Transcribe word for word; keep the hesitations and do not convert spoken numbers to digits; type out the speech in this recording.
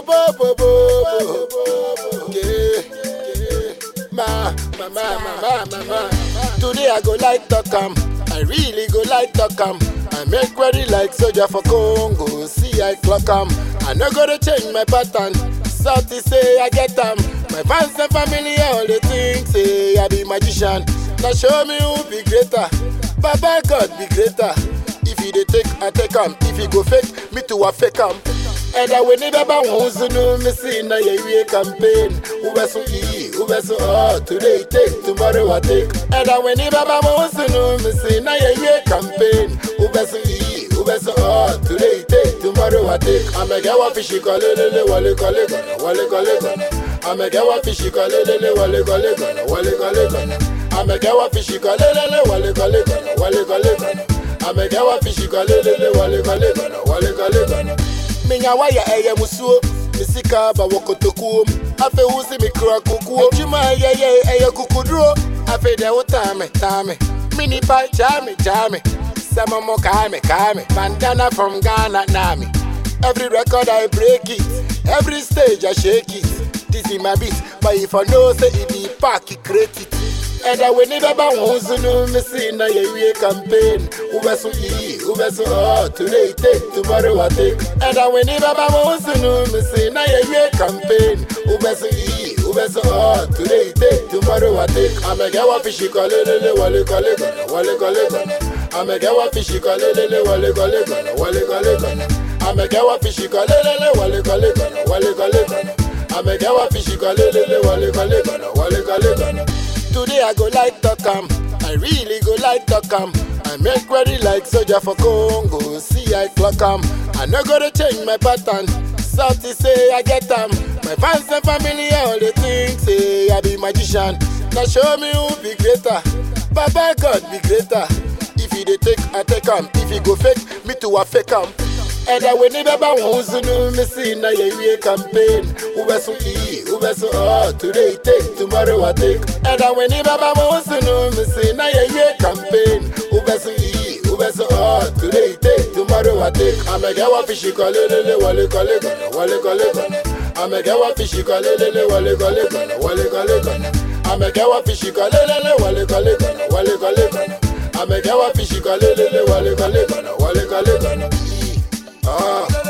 bo bo bo bo bo. Yeah, yeah. Ma, ma, ma, ma, ma, ma, ma. Today I go like Tokam. I really go like Tokam. I make ready like soldier for Congo. See I clock 'em. I no go to change my pattern. Salty say I get 'em. My fans and family all the things say I be magician. Now show me who be greater. Baba God be greater. If you dey take, I take 'em. If you go fake, me too I fake 'em. And I will never bow who's no me see na ye campaign. Who was so e, who was so oh today take, tomorrow I take. And I will never bow who's no me see na ye campaign. Who was so e, who was so oh today take, tomorrow I take. I'm a gawa fishy call it wale call it wale call it. I'm a gawa fishy call it wale call it wale call it. I'm a gawa fishy call it wale call it wale call it. I'm a gawa fishy call it wale call it wale call it. Minya waya eye musuo misika ba wokotokuo afe usi mikra kokuo juma ye ye eye kukudro afe de utame tame mini pa jame jame sama mo kame kame bandana from Ghana nami. Every record I break it, every stage I shake it. This is my beat, but if I know say it be pack it create it. And I will never bow who's no me see na ye campaign. Who was so e, who was so oh today take, tomorrow I take. And I will never bow who's no me see na ye campaign. Who was so e, who was so oh today take, tomorrow I take. I'm a gawa fishy call it wale call it wale call it. I'm a gawa fishy call it wale call it wale call it. I'm a gawa fishy call it wale call it wale call it. I'm a gawa fishy call it wale call it wale call it. Today I go like Tokam, I really go like Tokam. I make ready like soldier for Congo. See I clock 'em. I no go to change my pattern. Salty say I get 'em. My fans and family all the things say I be magician. Now show me who be greater. Baba God be greater. If you dey take, I take 'em. If you go fake, me too I fake 'em. And I will never bow who's no me see na ye campaign. Who was so e, who was so oh today take, tomorrow I take. And I will never bow who's no me see na ye campaign. Who was so e, who was so oh today take, tomorrow I take. I'm a gawa fishy call it wale call it wale call it. I'm a gawa fishy call it wale call it wale call it. I'm a gawa fishy call it wale call it wale call it. I'm a gawa fishy call it wale call it wale call it. Ah.